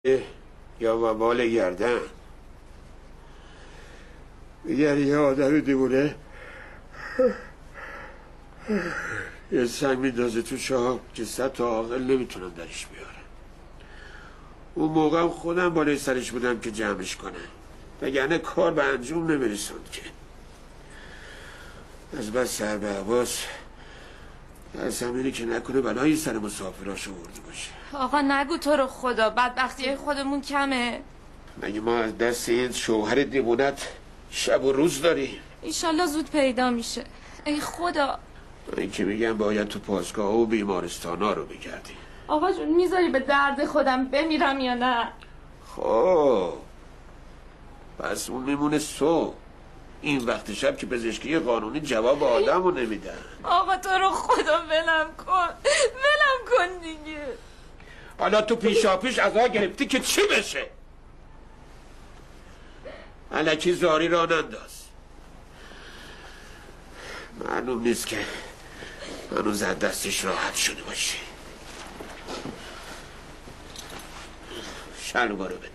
یا وبال گردن. اگر یه آدم دیوونه یه سنگ میندازه تو چاه که 100 تا عاقل نمیتونن درش بیارن. اون موقع خودم بالای سرش بودم که جمعش کنم، وگرنه کار به انجام نمیرسوند که. از بس سر به عباس از همینی که نکنه بلایی سر مسافراشو برده باشه. آقا نگو تو رو خدا، بدبختی خودمون کمه. مگه ما از دست این شوهر دیوونت شب و روز داریم؟ ایشالله زود پیدا میشه. ای خدا. این که میگم باید تو پاسگاه و بیمارستان ها رو بگردی. آقا جون میذاری به درد خودم بمیرم یا نه؟ خب پس اون میمونه صبح، این وقت شب که پزشکی قانونی جواب آدم رو نمیدن. آقا تو رو خدا ولم کن دیگه. حالا تو پیشاپیش عزا گرفتی که چی بشه؟ الکی زاری را ننداز. معلوم نیست که هنوز از دستش راحت شده باشی. شلوارو بده.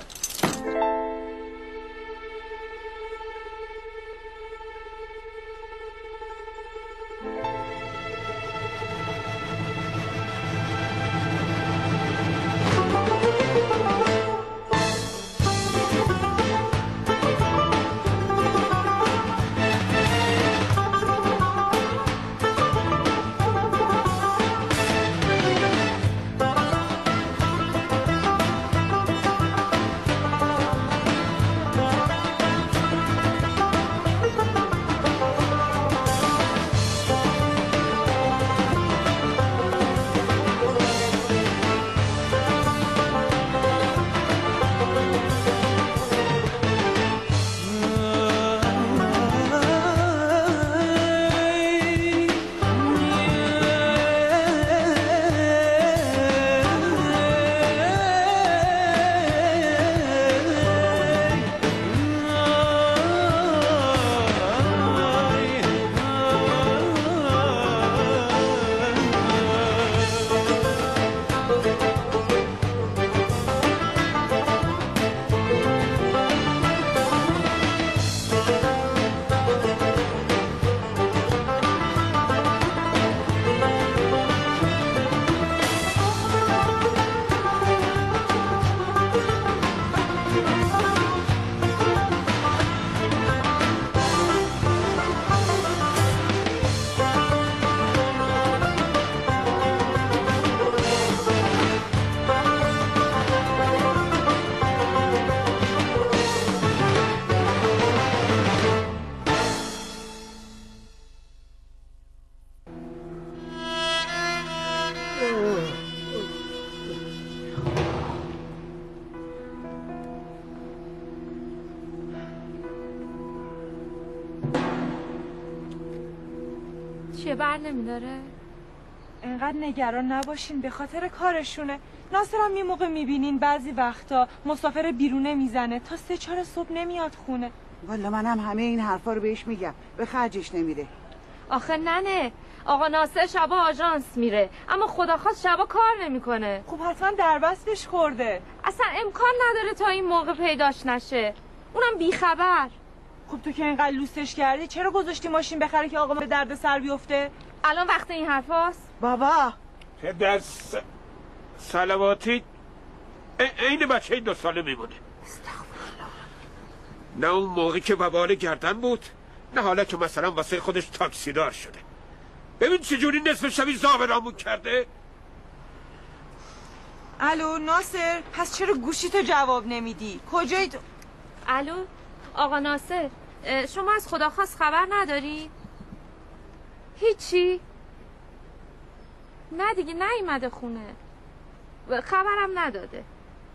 چیه بر نمیداره؟ انقدر نگران نباشین، به خاطر کارشونه. ناصرم یه موقع میبینین بعضی وقتا مسافر بیرونه میزنه تا 3-4 صبح نمیاد خونه. والا منم همه این حرفا رو بهش میگم، به خرجش نمیره. آخه ننه، آقا ناصر شبا آژانس میره اما خدا خواست شبا کار نمیکنه. خب حتما دربستش خورده. اصلا امکان نداره تا این موقع پیداش نشه، اونم بیخبر. خب تو که اینقدر لوسش کردی چرا گذاشتی ماشین بخره که آقا به درد سر بیفته؟ الان وقت این حرفاست؟ بابا پدر سلواتی عین بچه 2 ساله میمونه. نه اون موقعی که وبال گردن بود، نه حالا که مثلا واسه خودش تاکسیدار شده. ببین چجوری نصف شبی زابرامون کرده. الو ناصر، پس چرا گوشیتو جواب نمیدی؟ کجایی تو؟ الو آقا ناصر، شما از خدا خواست خبر نداری؟ هیچی؟ نه دیگه نیومده خونه، خبرم نداده.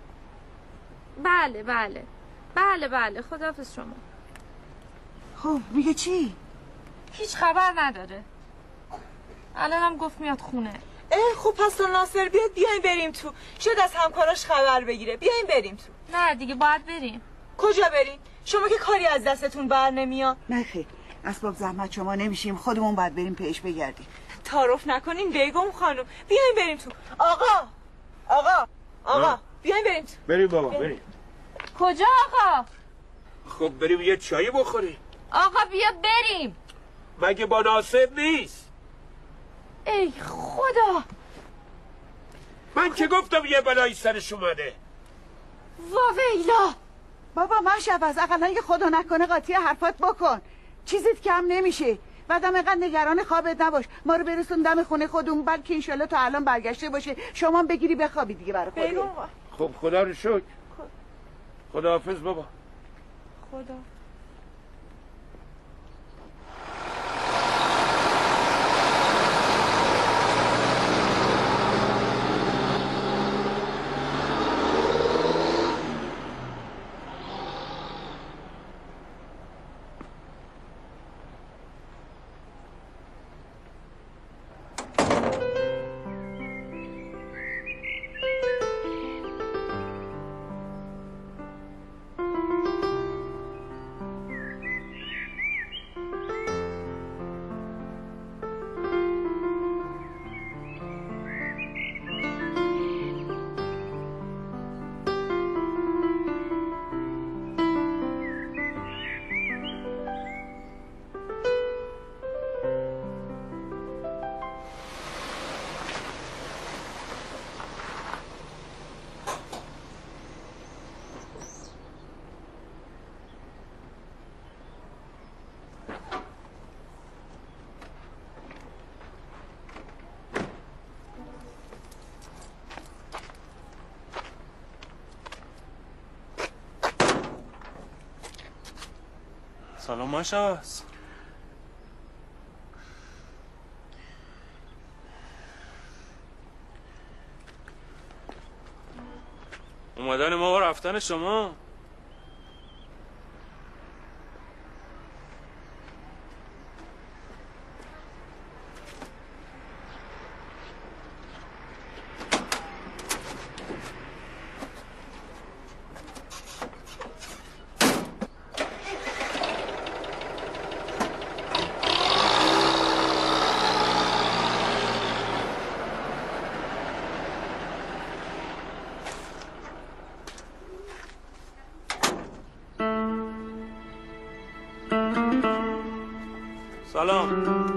بله خداحافظ شما. خب میگه چی؟ هیچ خبر نداره، الانم گفت میاد خونه. خب پس تا ناصر بیاد بیاین بریم تو، شاید از همکاراش خبر بگیره. بیاین بریم تو. نه دیگه باید بریم. کجا بریم؟ شما که کاری از دستتون بر نمیاد. نه خیر، اسباب زحمت شما نمیشیم، خودمون باید بریم پیش بگردیم. تعارف نکنین بیگم خانم. بیاین بریم تو. آقا بیاین بریم. بریم بابا بریم. کجا آقا؟ خب بریم یه چایی بخوریم. آقا بیا بریم. مگه با ناصر نیست؟ ای خدا، من که گفتم یه بلایی سرش اومده. واویلا. بابا مشعوذ اقلا یه خدا نکنه قاطی حرفات بکن. چیزیت کم نمیشه. بعدم اینقدر نگران خوابت نباش. ما رو برسون دم خونه خودمون، بلکه انشالله تا الان برگشته باشه. شما بگیری بخوابی دیگه برای خودت. خب خدا رو شکر. خداحافظ بابا. خدا. سلام مشعوذ. اومدن ما و رفتن شما. سلام.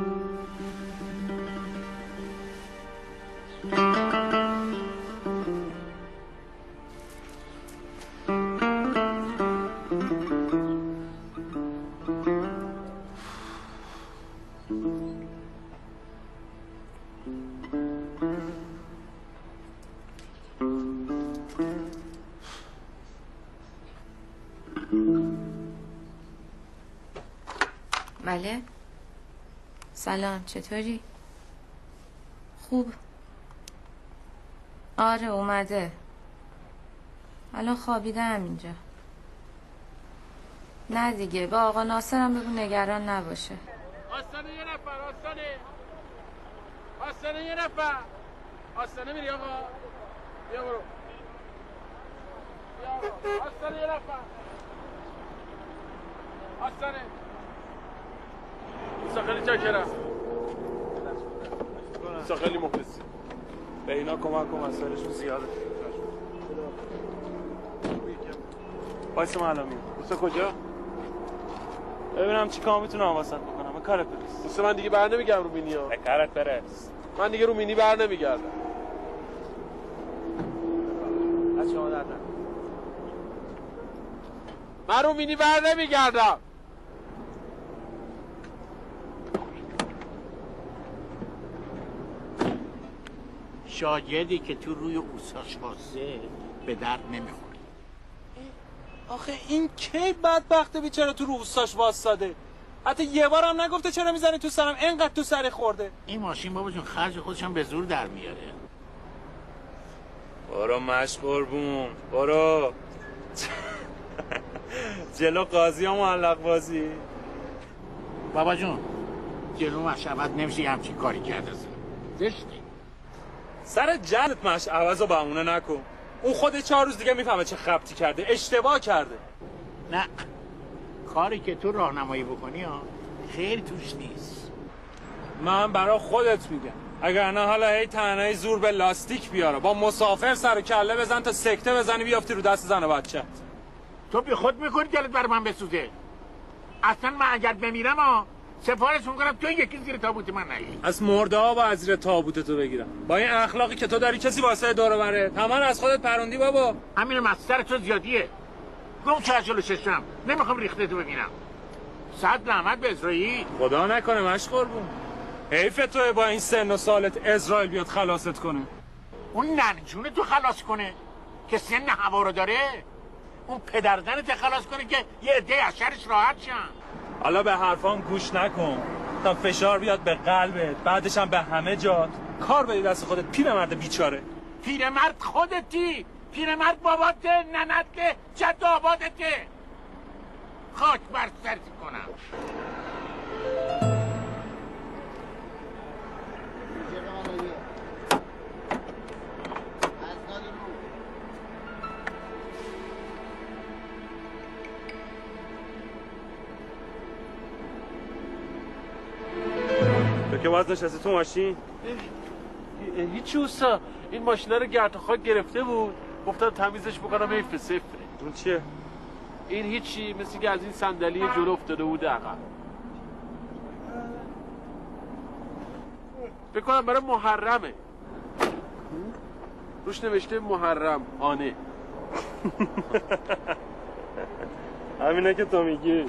بله. سلام، چطوری؟ خوب. آره اومده. الان خوابیدم اینجا. نه دیگه، با آقا ناصرم بگو نگران نباشه. آستانه یه نفر، آستانه یه نفر. آستانه میری آقا؟ بیا برو. بیا آقا. آستانه یه نفر. آستانه. خیلی چاکرم. خیلی مخلصی. به اینا کمک کن، مسائلشون زیاده. وایسا من الان میام. دوستا کجا؟ ببینم چی کار میتونم واسط بکنم. به کارت برس. دوستا من دیگه بر نمیگم رو مینی ها. به کارت برس. من دیگه رو مینی بر نمیگردم. از شما دردن. من رو مینی بر نمیگردم. شاگردی که تو روی اوساش واسه به درد نمیخوره. آخه این کی بدبخته بیچاره تو روستاش واساده. حتی یه بار هم نگفته چرا میزنی تو سرم، اینقدر تو سر خورده. این ماشین بابا جون خرج خودش هم به زور در میاره. برو مش قربون برو. جلو قاضی ها معلق بازی. بابا جون جلو مشعوذ نمیشه همچین کاری کرده. زشته. سر جلت مشعوذ رو بهونه نکن. اون خود 4 روز دیگه میفهمه چه خبطی کرده، اشتباه کرده. نه کاری که تو راهنمایی بکنی ها خیلی توش نیست. من برای خودت میگم. اگر نه حالا هی تنهایی زور به لاستیک بیاره با مسافر سر و کله بزن تا سکته بزنی بیافتی رو دست زن و بچت. تو بی خود میکنی دلت بر من بسوزه. اصلا من اگر بمیرم سفارش میکنم تو یکی زیر تابوت من نگی. از مرده ها با از زیر تابوت تو بگیرم. با این اخلاقی که تو داری کسی واسه دور بره تمام از خودت پروندی بابا. همین مستر تو زیادیه. گم چه ششم نمیخوام ریخته تو ببینم. صد رحمت به اسرائیل. خدا نکنه مشغول بود. حیف توه با این سن و سالت اسرائیل بیاد خلاصت کنه. اون ننجونه تو خلاص کنه که سن هوا رو داره. اون پدرزنت خلاص کنه که یه عده از شرش راحت شن. حالا به حرفام گوش نکن تا فشار بیاد به قلبت بعدش هم به همه جات کار بدی دست خودت پیرمرد بیچاره. پیرمرد خودتی. پیرمرد باباته ننته جد آبادته. خاک بر سرت کنم. تو که باز نشستی تو ماشین؟ هیچی اوستا، این ماشینه رو گرد و خاک گرفته بود، گفتم تمیزش بکنم حیف صفره. اون چیه؟ این هیچی، مثل که از این صندلی جلو افتاده بود عقب. فکر کنم برای محرمه. روش نوشته محرم آنه. همینه که تو میگی.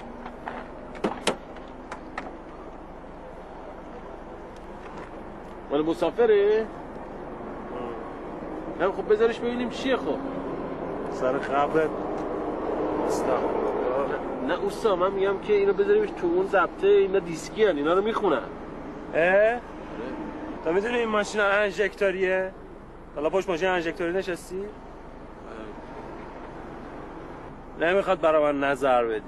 مال مسافره؟ نه خب بذارش ببینیم چیه. خب سر قبرت نه اوستا، من میگم که اینو بذاریمش تو اون ضبطه. اینا دیسکی هن، اینا رو میخونن. تو میدونی این ماشین انژکتوریه؟ حالا پشت ماشین انژکتوری نشستی؟ نمیخواد برای من نظر بدی.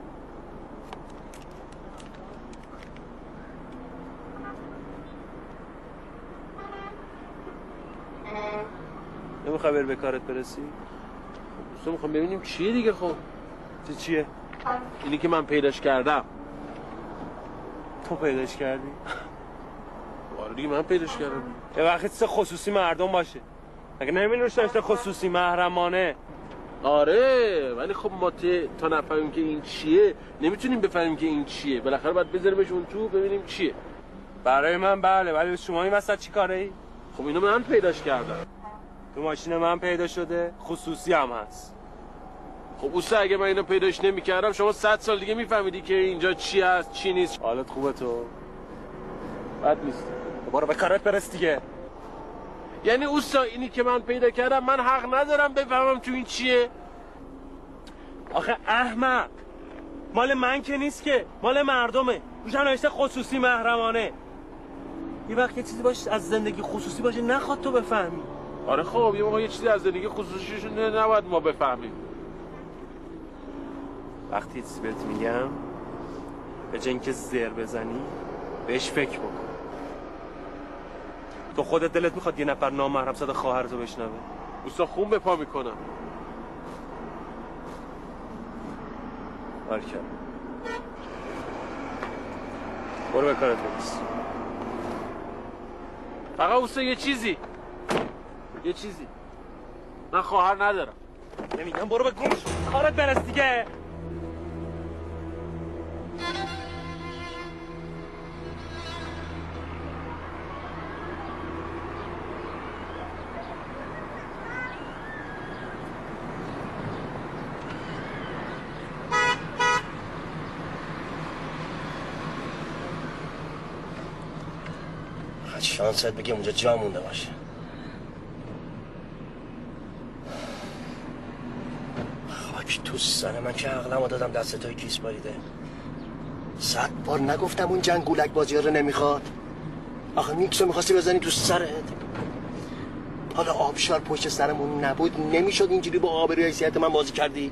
نمیخوای بری به کارت برسی؟ اوستا میخوام ببینیم چیه دیگه. خب چیه؟ اینی که من پیداش کردم. تو پیداش کردی؟ آره دیگه من پیداش کردم. یه وقتی چیز خصوصی مردم باشه. اگه نمی‌نوشته داشته خصوصی محرمانه. آره ولی خب ما تا نفهمیم که این چیه نمیتونیم بفهمیم که این چیه. بالاخره باید بذاریمش اون تو ببینیم چیه. برای من بله، ولی شما این وسط چی کاره ای؟ خب اینو من پیداش کردم. تو ماشین من پیدا شده، خصوصی هم هست. خب اوستا اگه من اینو پیداش نمی‌کردم شما 100 سال دیگه میفهمیدی که اینجا چی هست چی نیست. حالت خوبه تو؟ بد نیست. برو به کارت برس دیگه. یعنی اوستا اینی که من پیدا کردم من حق ندارم بفهمم تو این چیه؟ آخه احمق، مال من که نیست که، مال مردمه. روش نوشته خصوصی محرمانه. یه وقت یه چیزی باشه از زندگی خصوصی باشه نخواد تو بفهمی. آره خب یه موقع یه چیزی از زندگی خصوصیشون نباید ما بفهمیم. وقتی چیزی بهت میگم به جای اینکه زر بزنی بهش فکر بکن. تو خودت دلت میخواد یه نفر نامحرم صدا خواهرتو بشنوه؟ اوستا خون به پا میکنم. بارکلا. برو به کارت برس. فقط اوستا یه چیزی من خواهر ندارم. نمیگم برو به گوش کارت برس دیگه. شانست بگه اونجا جا مونده باشه. خاک تو سر من که عقلمو دادم دست توی کیس باریده. 100 بار نگفتم اون جنگولک بازی رو نمیخواد. آخه میکسو میخواستی بزنی تو سرت. حالا آبشار پشت سرمون نبود نمیشد اینجوری با آبروی حیثیت من بازی کردی.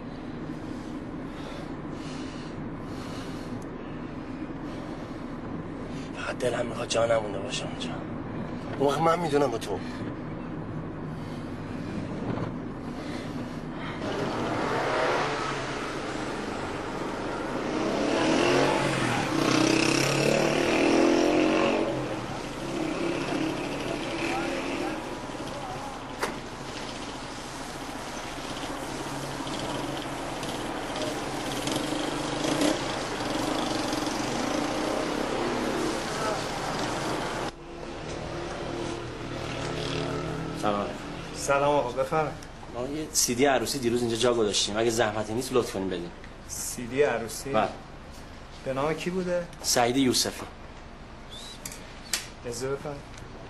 فقط دلم میخواد جا نمونده باشه اونجا. اون وقت من میدونم با تو. سلام آقا بفرمایید. ما یه سی دی عروسی دیروز اینجا جا گذاشتیم، اگه زحمتی نیست لطف کنیم بدین. سی دی عروسی؟ بله. به نام کی بوده؟ سعید یوسفی. اجازه بفرمایید.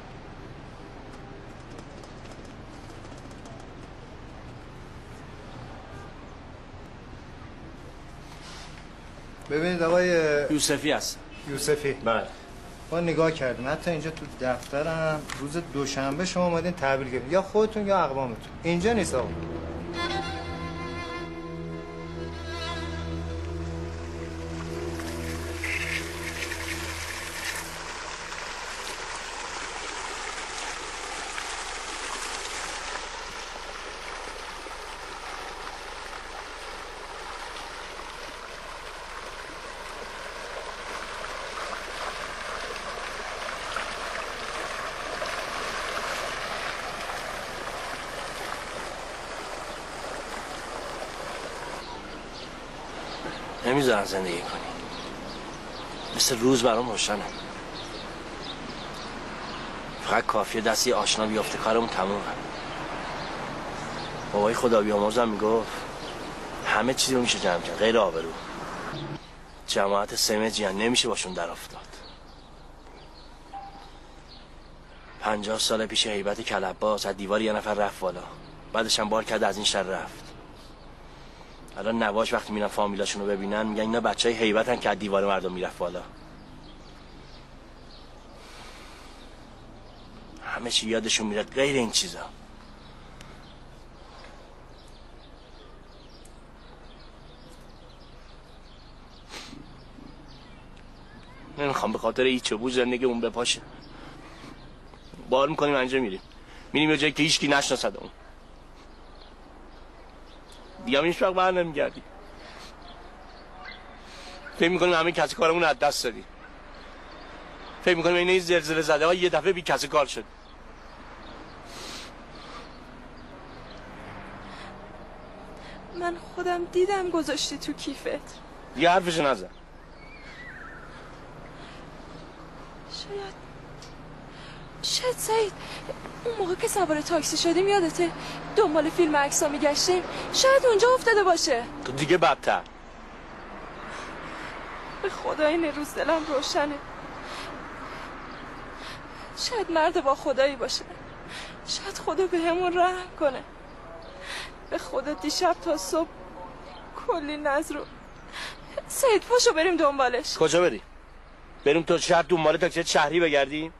ببینید آقای یوسفی هست. یوسفی. بله. ما نگاه کردیم حتی اینجا تو دفترم روز دوشنبه شما اومدین تحویل گرفتین، یا خودتون یا اقوامتون. اینجا نیست آقا. نمیذارن زندگی کنی. مثل روز برام روشنه. فقط کافیه دستی آشنا بیافته کارمون تمومه. بابای خدا بیامرزم میگفت همه چیزی رو میشه جمع کرد غیر آبرو. جماعت سمجیان نمیشه باشون در افتاد. 50 سال پیش هیبت کلباس از دیوار یه نفر رفت بالا، بعدش هم بار کرد از این شر رفت. الان نواش وقتی میرن فامیلاشونو ببینن میگن اینا بچهای هیبتن که از دیوار مردم میرفت بالا. همه چی یادشون میره غیر این چیزا. نمیخوام به خاطر هیچ بوز زندگیمون بپاشه. بار میکنیم انجا میریم یه جایی که هیچکی نشناسدمون. دیگه هم هیچ وقت بر نمیگردی. فکر میکنیم همه کسی کارمون از دست دادی. فکر میکنیم این زلزله زده ها یه دفعه بی کسی کار شد. من خودم دیدم گذاشتی تو کیفت. دیگه حرفشو نزن. شاید سعید اون موقع که سوار تاکسی شدیم یادته دنبال فیلم عکس‌ها میگشتیم، شاید اونجا افتاده باشه. تو دیگه بدتر. به خدا این روز دلم روشنه. شاید مرد با خدایی باشه. شاید خدا به همون رحم کنه. به خدا دیشب تا صبح کلی نظر رو. سعید پاشو بریم دنبالش. کجا بریم؟ بریم تو شهر دنبال تاکسی شهری بگردیم؟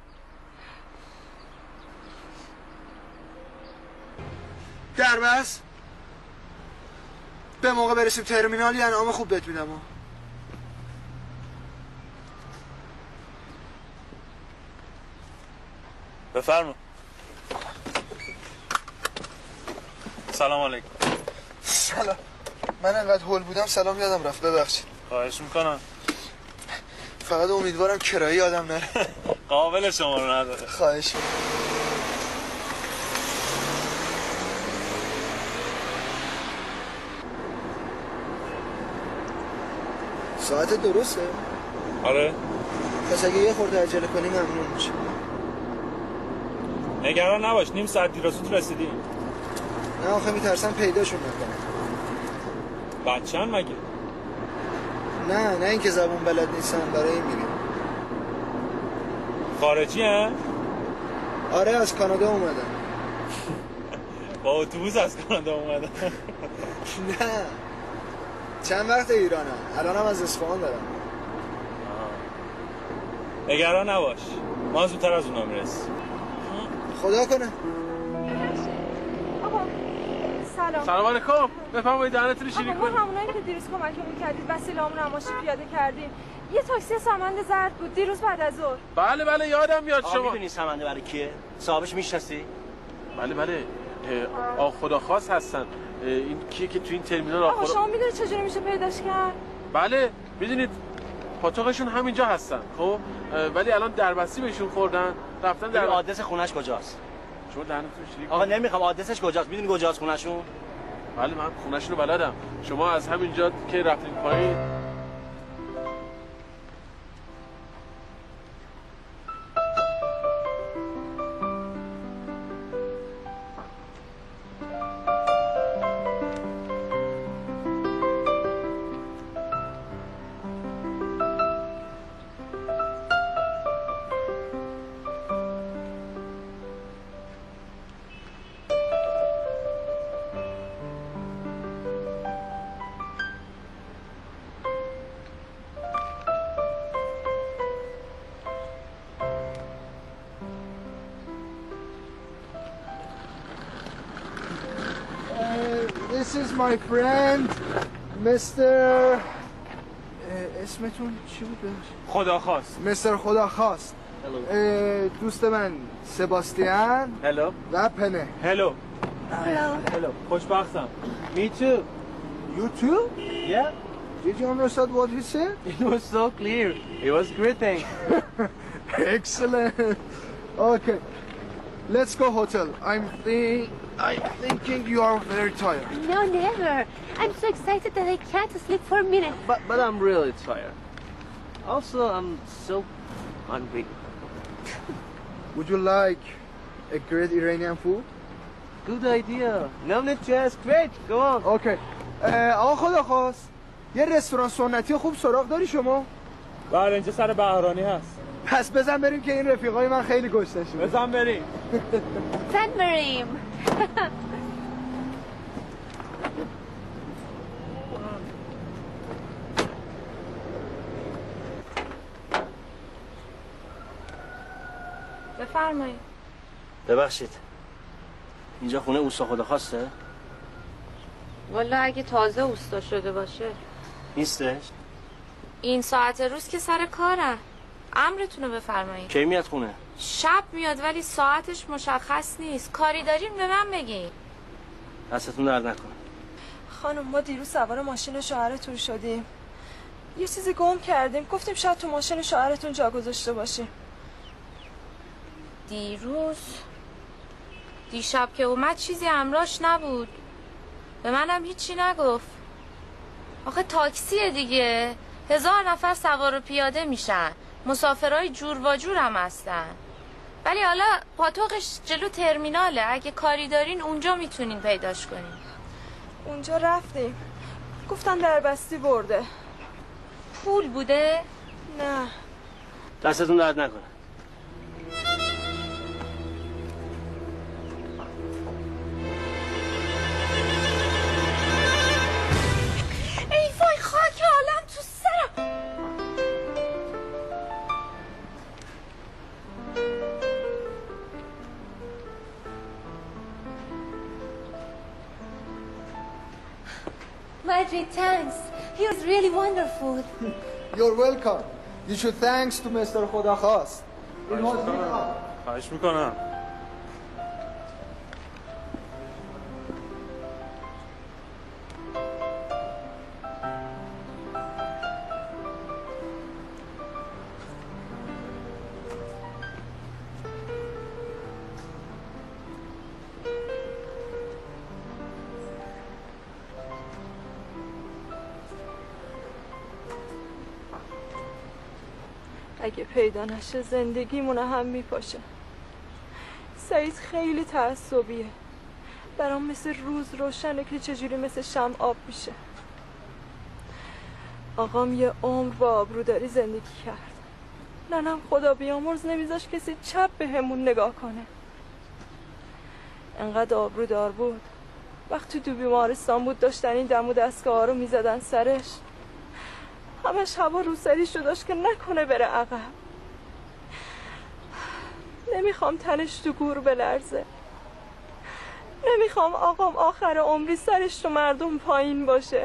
دربس به موقع برسیم ترمینال یه انعام خوب بهت میدم. بفرما. سلام علیکم. سلام. من انقدر هول بودم سلام یادم رفت، ببخشید. خواهش میکنم. فقط امیدوارم کرایه یادم نره. قابل شما رو نداره. خواهش میکنم. ساعت درسته؟ آره. پس اگه یه خورده عجله کنی ممنون میشه. نگران نباش، نیم ساعت دیر زود رسیدیم. نه آخه میترسم پیداشون نکنم. بچه‌ن مگه؟ نه اینکه زبون بلد نیستن، برای این میگم. خارجی هن؟ آره از کانادا اومدن. با اتوبوس از کانادا اومدن؟ نه چند وقت ایرانم، الانم از اصفهان دارم. نگران نباش، ما زودتر از اونا میرسیم. خدا کنه. آقا سلام. سلام علیکم. بفرمایید دهنتون رو شیرین کنید. کنید. ما همونایی که دیروز کمکمون کردید وسیله‌مون نمایشی پیاده کردیم. یه تاکسی سمند زرد بود دیروز بعد از ظهر. بله یادم میاد. شما میدونی سمنده برای کیه؟ صاحبش میشناسی؟ بله آقا خدا خواست هستن. این کیه که تو این ترمینال آقا شما میدونید چجوری میشه پیداش کرد؟ بله میدونید پاتوقشون همینجا هستن. خب ولی الان دربستی بهشون خوردن رفتن در آدرس خونش کجاست؟ شما دهنتون شیرین. آقا نمیخوام. آدرسش کجاست؟ میدونی کجاست خونشون؟ بله من خونشون رو بلدم. شما از همینجا که رفتین پایین is my friend Mr. اسمتون چی بود؟ خداخواست. مستر خداخواست. دوست من سباستیان. Hello. و پنه. Hello. Hello. خوشبختم. Me too. You too? Yeah. Did you understand what he said? It was so clear. It was great thing. Excellent. Okay. Let's go hotel. I'm thinking you are very tired. No, never. I'm so excited that I can't sleep for a minute. But I'm really tired. Also, I'm so hungry. Would you like a great Iranian food? Good idea. No need to ask. Great. Go on. Okay. آقا خداخواست یه رستوران سنتی خوب سراغ داری شما؟ بله اینجا سر بهرانی هست. پس بزن بریم که این رفیقای من خیلی گشتشون. بزن بریم. زن بریم. بفرمایید. ببخشید اینجا خونه اوستا خداخواسته؟ والا اگه تازه اوستا شده باشه. نیستش؟ این ساعت روز که سر کارم. امرتون رو بفرمایید. کی میاد خونه؟ شب میاد ولی ساعتش مشخص نیست. کاری دارین به من بگین. دستتون درد نکنه. خانم ما دیروز سوار ماشین شوهرتون شدیم. یه چیزی گم کردیم. گفتیم شاید تو ماشین شوهرتون جا گذاشته باشیم. دیشب که اومد چیزی همراهش نبود. به منم هیچی نگفت. آخه تاکسیه دیگه. 1000 نفر سوار و پیاده میشن. مسافرهای جور و جور هم هستن. ولی حالا پاتوقش جلو ترمیناله. اگه کاری دارین اونجا میتونین پیداش کنین. اونجا رفتیم. گفتن دربستی برده. پول بوده؟ نه. دستتون درد نکنه. ای وای خاک عالم تو سرم. Majid, thanks. He was really wonderful. You're welcome. You should thanks to Mr. خداخواست. خواهش میکنم. اگه پیدا نشه زندگیمونه هم میپاشه. سعید خیلی تعصبیه. برام مثل روز روشنه که چجوری مثل شمع آب میشه. آقام یه عمر با آبروداری زندگی کرد. ننم خدا بیامرز نمیذاش کسی چپ به همون نگاه کنه. انقدر آبرودار بود. وقتی تو بیمارستان بود داشتن این دم و دستگاه ها رو میزدن سرش. همش هوا روسریشو داشت که نکنه بره عقب. نمیخوام تنش تو گور بلرزه. نمیخوام آقام آخر عمری سرش تو مردم پایین باشه.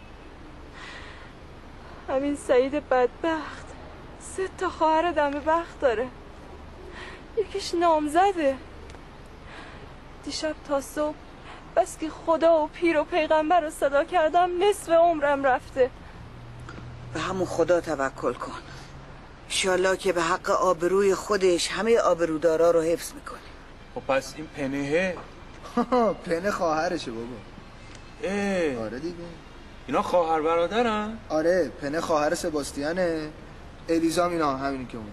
همین سعید بدبخت 3 خواهر دم بخت داره. یکیش نامزده. دیشب تا صبح بس که خدا و پیر و پیغمبر رو صدا کردم نصف عمرم رفته. به همون خدا توکل کن. انشالله که به حق آبروی خودش همه آبرودارا رو حفظ میکنه. خب پس این پنهه؟ پنه خواهرشه بابا. آره دیگه. اینا خواهر برادرن؟ آره پنه خواهر سباستیانه. الیزام اینا همینی که اون.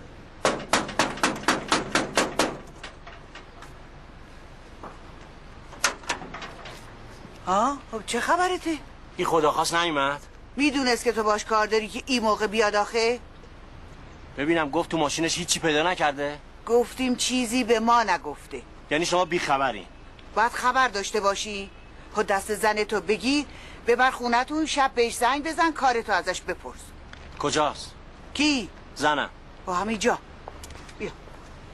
خب چه خبرته؟ این خداخواست نیومد؟ میدونست که تو باش کار داری که این موقع بیاد آخه؟ ببینم گفت تو ماشینش هیچی پیدا نکرده؟ گفتیم چیزی به ما نگفته. یعنی شما بیخبری؟ باید خبر داشته باشی. خود دست زن تو بگیر ببر خونتون، شب بهش زنگ بزن کارتو ازش بپرس. کجاست؟ کی؟ زنم. با همینجا. بیا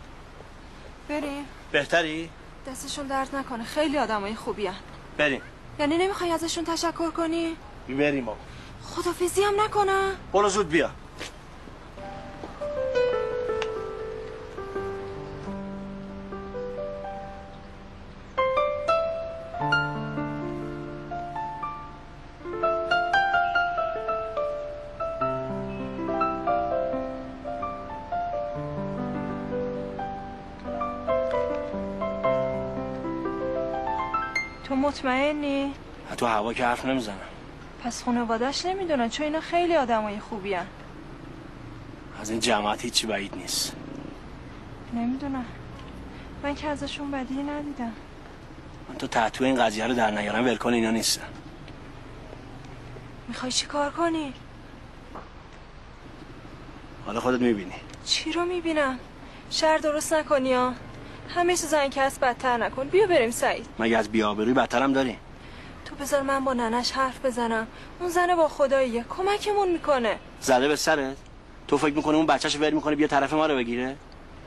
بریم. بهتری؟ دستشون درد نکنه. خیلی آدمای خوبی هن. بریم. یعنی نمیخوای ازشون تشکر کنی؟ بریم آقا. خدافظی هم نکنم؟ برو زود بیا. تو مطمئنی؟ تو هوا که حرف نمیزنم. پس خانواده‌اش نمیدونن، چون اینا خیلی آدمای خوبی هن. از این جماعت هیچی بعید نیست. نمیدونم، من که ازشون بدی ندیدم. من تو تحت این قضیه رو در نیارم ولکن اینا نیستن. میخوای چی کار کنی؟ حالا خودت میبینی. چی رو میبینم؟ شر درست نکنی ها. همه چیز زن که هست بدتر نکن. بیا بریم سعید. مگه از بی‌آبرویی بدترم داری؟ تو بذار من با ننش حرف بزنم. اون زن با خداییه، کمکمون میکنه. زده به سرت؟ تو فکر میکنی اون بچه‌شو ول میکنه بیا طرف ما رو بگیره؟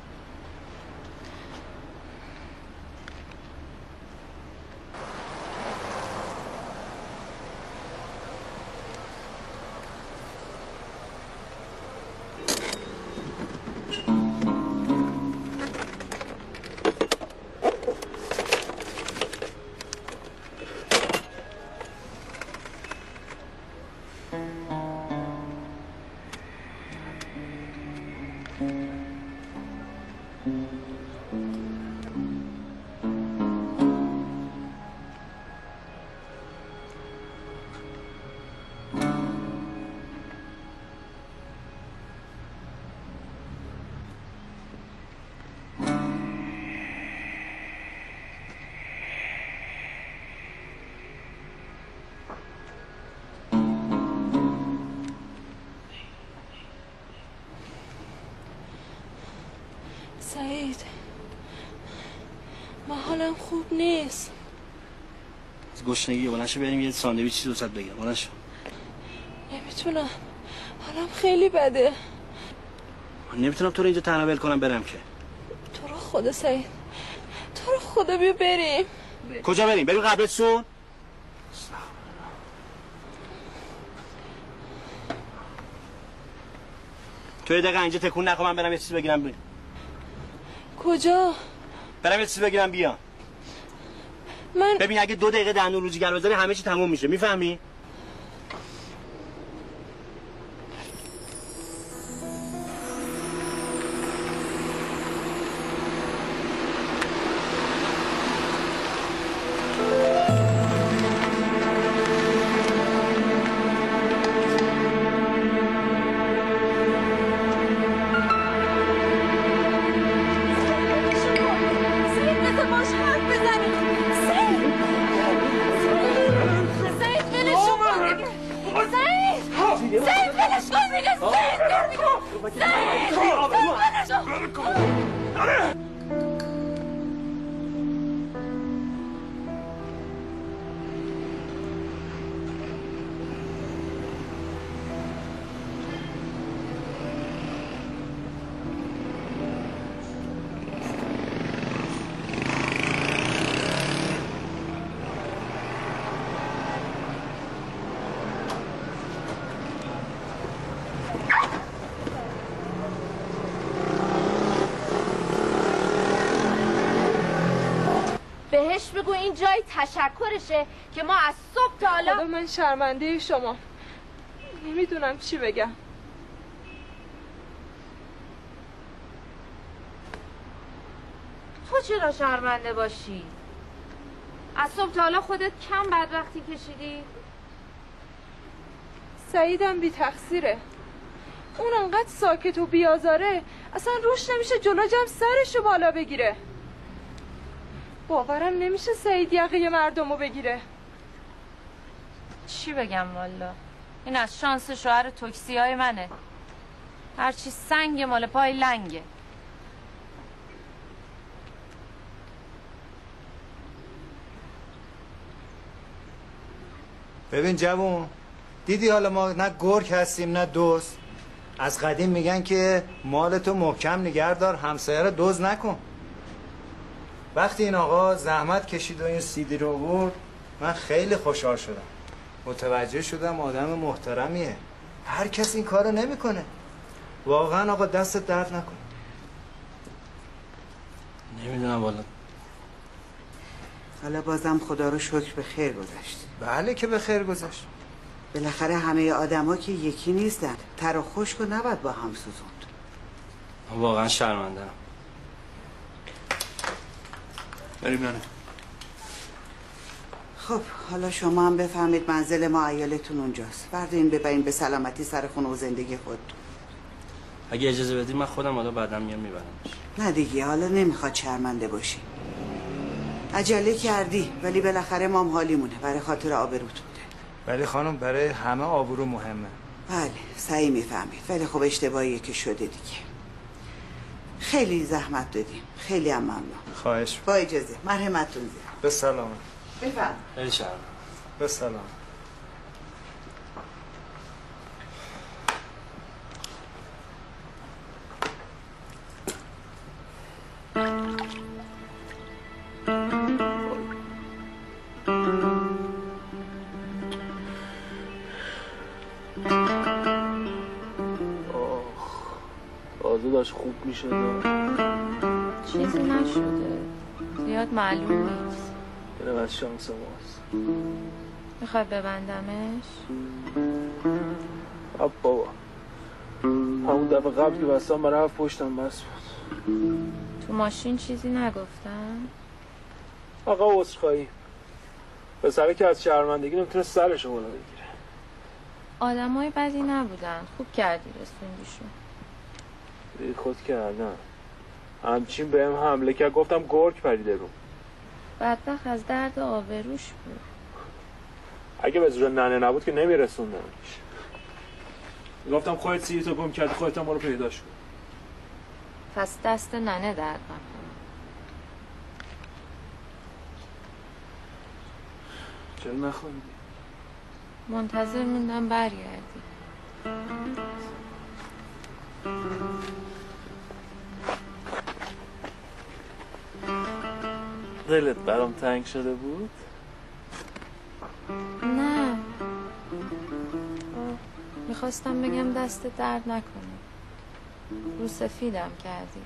سعید، من حالم خوب نیست. از گشنگی بلند شو بریم یه ساندویچ چیزی وسط بگیرم. بلند شو. نمیتونم، حالم خیلی بده. من نمیتونم تو رو اینجا تنها ول کنم برم که. تو رو خدا سعید، تو رو خدا بیا بریم. کجا بریم؟ بریم قبرستون؟ تو یه دقیقه اینجا تکون نکن، من برم یه چیزی بگیرم بیام. کجا؟ برم یه چیزی بگیرم بیام. من ببین اگه 2 دقیقه دندون رو جگر بذاری همه چی تموم میشه، میفهمی؟ بهش بگو این جای تشکرشه که ما از صبح تا حالا. خدا من شرمنده شما، نمیدونم چی بگم. تو چرا شرمنده باشی؟ از صبح تا حالا خودت کم بدبختی کشیدی؟ سعیدم بی تقصیره. اون انقدر ساکت و بیازاره اصلا روش نمیشه جلو جمع سرشو بالا بگیره. باورم نمیشه سعید یقه مردمو بگیره. چی بگم والا، این از شانس شوهر توکسی های منه. هرچی سنگ مال پای لنگه. ببین جوون، دیدی حالا ما نه گرگ هستیم نه دوست. از قدیم میگن که مالتو محکم نگه دار، همسایه رو دزد نکن. وقتی این آقا زحمت کشید و این سیدی رو برد من خیلی خوشحال شدم، متوجه شدم آدم محترمیه. هر کس این کارو نمیکنه. واقعا آقا دستت درد نکنه. نمیدونم والا. حالا بازم خدا رو شکر به خیر گذشت. بله که به خیر گذشت. بالاخره همه آدما که یکی نیستن. تر و خشک رو نباید با هم سوزوند. واقعا شرمنده‌ام. بریم ننه. خب حالا شما هم بفهمید منزل ما عیالتون اونجاست. بردارین ببرین به سلامتی سر خونه و زندگی خود. اگه اجازه بدید من خودم حالا بعدم میام میبرمش. نه دیگه، حالا نمیخواد شرمنده باشی. عجله کردی ولی بالاخره مام حالیمونه، برای خاطر آبروت بوده. ولی خانم برای همه آبرو مهمه. بله صحیح میفهمید، ولی خب اشتباهیه که شده دیگه. خیلی زحمت دادیم، خیلی هم ممنون. خواهش. با اجازه، مرحمتتون زیاد. به سلامت. بفرمایید. خیلی شرمندم. به سلامت. تازه داشت خوب میشد. چیزی نشده، زیاد معلوم نیست. اینم از شانس ماست. میخوای ببندمش؟ اب بابا، همون دفعه قبل که بستم برای هفت پشتم بس بود. تو ماشین چیزی نگفتن؟ آقا عذرخواهی. پسره که از شرمندگی نمیتونه سرشو بالا بگیره. آدمای بدی نبودن، خوب کردی رسوندیشون. بی خود کردم. همچین بهم حمله کرد، گفتم گرگ پریده رو. بدبخت از درد آبروش بود. اگه به زور ننه نبود که نمیرسوندمش. گفتم خودت سیریتو گم کردی، خودت هم رو پیداش کن. پس دست ننه درد نکنه. چرا نخوندی؟ منتظر موندم برگردی. دلت برام تنگ شده بود؟ نه، میخواستم بگم دست درد نکنه. رو سفیدم کردی.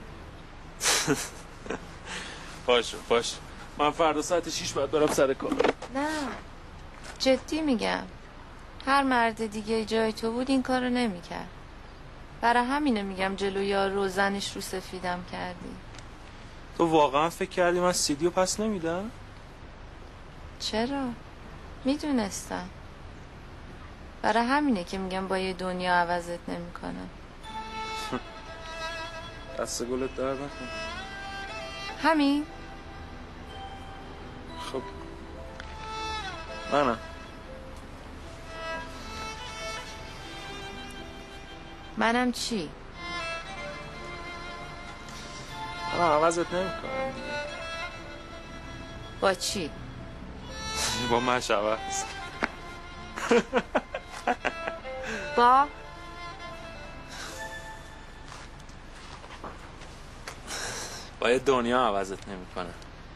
باشه من فردا ساعت 6 باید برم سر کار. نه جدی میگم، هر مرد دیگه جای تو بود این کارو نمیکرد. برای همینه میگم جلوی یار رو زنش رو سفیدم کردی. تو واقعا فکر کردی من سیدیو پس نمیدم؟ چرا؟ میدونستم. برای همینه که میگم با یه دنیا عوضت نمیکنم. دست گلت درد نکن. همین؟ خب نه منم چی؟ من عوضت نمیکنم. با چی؟ با مش عوض. با یه دنیا عوضت نمیکنه.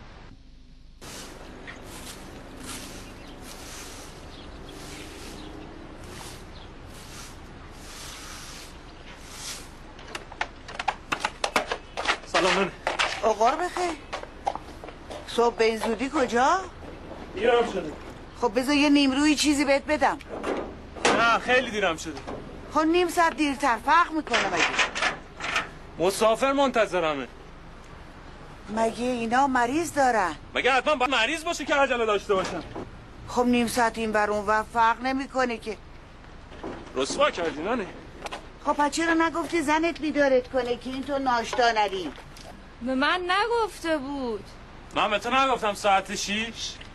سلام ننه. آقا رو بخیر. صبح به این زودی کجا؟ دیرم شده. خب بذار یه نیمرویی چیزی بهت بدم. نه خیلی دیرم شده. خب نیم ساعت دیرتر فرق میکنه مگه؟ مسافر منتظرمه. مگه اینا مریض دارن؟ مگه حتما باید مریض باشه که عجله داشته باشن؟ خب نیم ساعت این بر اون ور فرق نمیکنه که. رسوا کردی ننه. خب پس چرا نگفتی زنت بیدارت کنه که این تو ناشتا نری؟ به من نگفته بود. من به تو نگفتم ساعت 6؟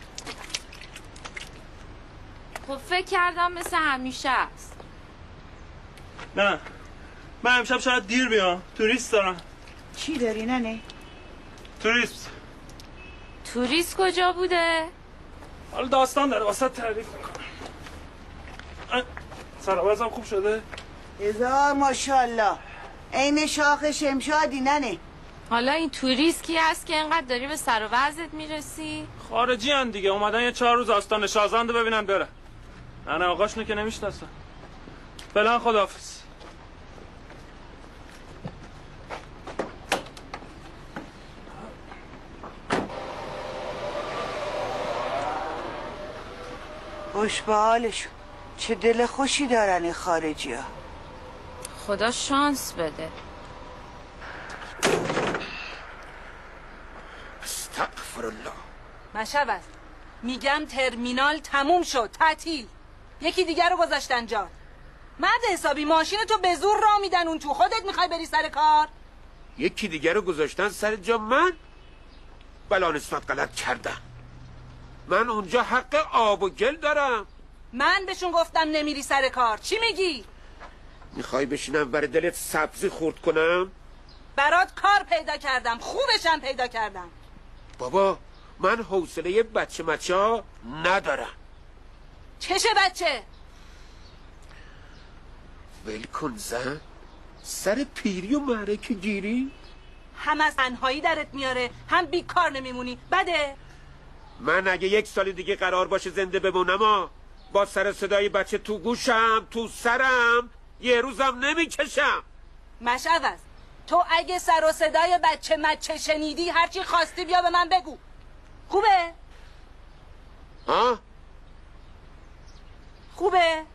خب فکر کردم مثل همیشه است. نه من امشب شاید دیر بیام. توریست دارم. چی داری ننه؟ توریست. توریست کجا بوده؟ حالا داستان داره واسه تعریف میکنم. سرابازم خوب شده؟ هزار ماشاءالله، عین شاخ شمشادی ننه. حالا این توریست کی هست که اینقدر داری به سر و وضعت میرسی؟ خارجی هن دیگه، اومدن یه 4 روز آستان شازند رو ببینن بره. من آقاشونو که نمیشناسم. فعلا خداحافظ. خوش به حالشون. چه دل خوشی دارن این خارجی ها. خدا شانس بده. استغفر الله. مشعوذ، میگم ترمینال تموم شد، تعطیل. یکی دیگر رو گذاشتن جا. مرد حسابی ماشین تو به زور راه میدن اون تو، خودت میخوای بری سر کار؟ یکی دیگر رو گذاشتن سر جا من؟ بلا نسبت غلط کردم. من اونجا حق آب و گل دارم. من بهشون گفتم نمیری سر کار. چی میگی؟ میخوای بشینم بر دلت سبزی خورد کنم؟ برات کار پیدا کردم، خوبشم پیدا کردم. بابا من حوصله بچه ها ندارم. چشه بچه؟ ول کن زن، سر پیری و معرکه گیری. هم از تنهایی درت میاره، هم بیکار نمیمونی. بده. من اگه 1 سال دیگه قرار باشه زنده بمونم با سر صدای بچه تو گوشم تو سرم یه روزم نمیکشم. مشعوذ، تو اگه سر و صدای بچه مچه شنیدی هرچی خواستی بیا به من بگو. خوبه؟ ها؟ خوبه؟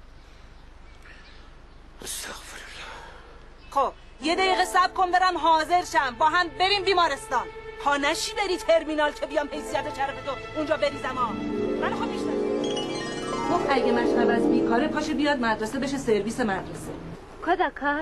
استغفر الله. خب یه دقیقه صبر کن برم حاضر شم، با هم بریم بیمارستان. پا نشی بری ترمینال که بیام حیثیت و شرف تو اونجا بریزم ها. من خب بیشتر گفت اگه مشعوذ بیکاره پاشه بیاد مدرسه بشه سرویس مدرسه. کداکار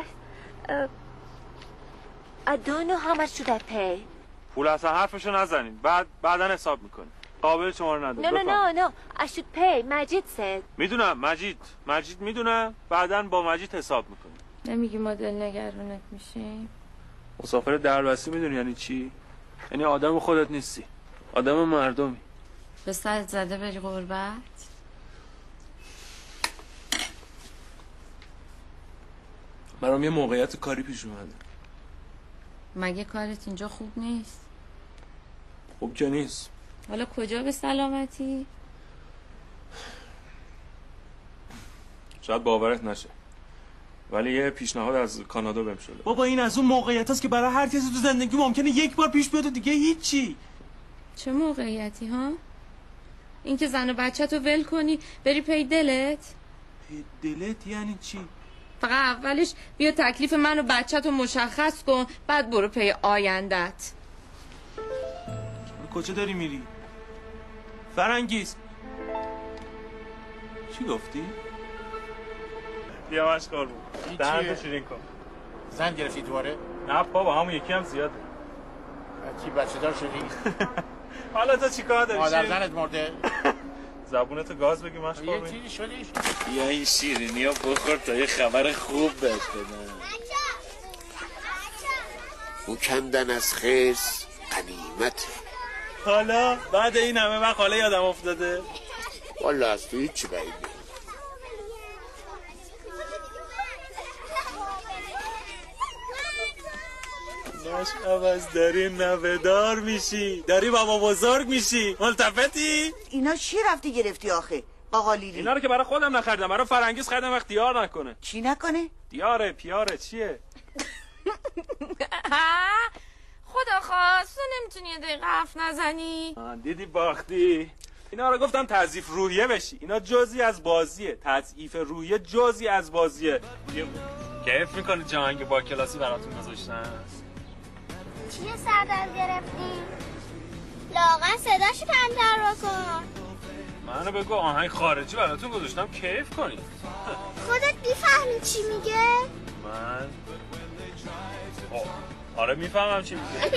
I don't know how much should I pay. پول اصلا حرفشو نزنین، بعدن حساب میکنیم. قابل شما رو نداره. No I should pay. مجید said. میدونم مجید میدونم، بعدن با مجید حساب میکنیم. نمیگی ما دل نگرانت میشیم؟ مسافر دربستی میدونی یعنی چی؟ یعنی آدم خودت نیستی، آدم مردمی. به سرت زده بری غربت؟ برام یه موقعیت کاری پیش اومده. مگه کارت اینجا خوب نیست؟ خوب که نیست. حالا کجا به سلامتی؟ شاید باورت نشه ولی یه پیشنهاد از کانادا بهم شده. بابا این از اون موقعیت هست که برای هر کسی تو زندگی ممکنه 1 بار پیش بیاد و دیگه هیچی. چه موقعیتی ها؟ این که زن و بچه تو ول کنی بری پی دلت؟ پی دلت یعنی چی؟ فقط اولش بیا تکلیف من و بچه تو مشخص کن، بعد برو پی آیندت. کجا داری میری؟ فرنگیز چی گفتی؟ بیا مشکار بود دهنتو شیرین کن. زن گرفتی دوباره؟ نه بابا همون یکی هم زیاده. چی بچه دار شدی؟ حالا تو چی کار داری؟ مادر زنت مرده؟ زبونتو گاز بگی مشکار یه چیزی شدی؟ یا این شیرینی ها بخور تا یه خبر خوب بهت بدن. او کندن از خس غنیمت. حالا بعد این همه وقت حالا یادم افتاده؟ والا از تو هیچی بعید نیست. مشعوذ داری نوه‌دار میشی، داری بابا بزرگ میشی. ملتفتی؟ اینا چی رفتی گرفتی آخه؟ قاقالیلی اینا رو که برای خودم نخریدم، برای فرنگیز خریدم وقت دیار نکنه. چی نکنه؟ دیاره پیاره چیه؟ خدا خواست تو نمیتونی یه دقیقه حرف نزنی؟ دیدی باختی. اینا رو گفتم تضعیف روحیه بشی، اینا جزئی از بازیه. تضعیف روحیه جزئی از بازیه. کیف میکنی جهنگ با کلاسی براتون گذاشتن؟ چیه سردر گرفتی؟ لاغن صداشو کمتر بکن. منو بگو آهنگ خارجی براتون گذاشتم کیف کنید. خودت میفهمی چی میگه؟ من آره میفهمم چی میگه.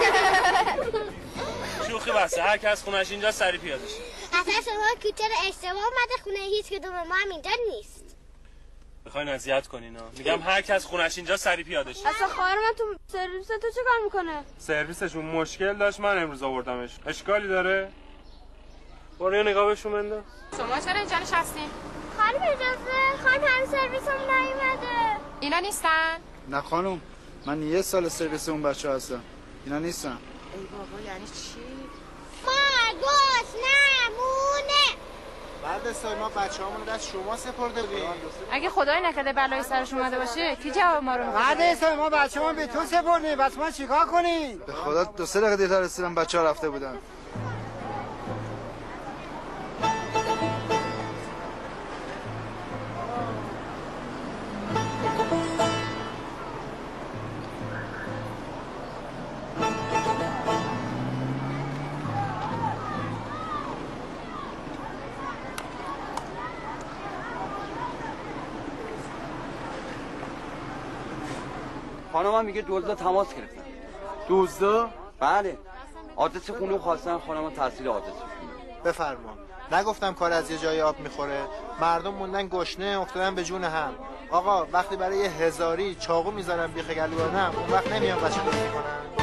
شوخی بسه، هر کس خونش اینجا سری پیاده شه. اصلا شما کوچه اشتباه اومده، خونه هیچ کدوم ما هم اینجا نیست. میخواین اذیت کنین ها؟ میگم هر کس خونش اینجا سری پیاده شه. اصلا خواهر من تو سرویس تو چه کار میکنه؟ سرویسشون مشکل داشت، من امروز آوردمش. اشکالی داره؟ برو یه نگاه بهشون بنداز. شما چرا اینجا نشستین؟ خانم اجازه، خانم هم سرویسم نیومده. اینا نیستن؟ نه خانم، من 1 سال سرویس اون بچه هستم. اینا نیستن. ای بابا یعنی چی؟ ما گوش نمونه. بعد سال ما بچه‌هامون دست شما سپرده بودیم. اگه خدای نکرده بلای سرش اومده باشه کی جواب ما رو میده؟ بعد سال ما بچه‌هامون به تو سپردیم، بس ما چیکار کنیم؟ به خدا 2-3 دقیقه دیرتر رسیدم بچه‌ها رفته بودن. خانمم میگه دزدا تماس گرفتن. دزدا؟ بله. آدرس خونه خواستن، خانمم تحصیل آدرس خونه. بفرما. نگفتم کار از یه جای آب میخوره. مردم موندن گشنه افتادن به جون هم. آقا وقتی برای 1000 چاقو میذارن بیخ گلوانم اون وقت نمیان بچه دوست میکنن.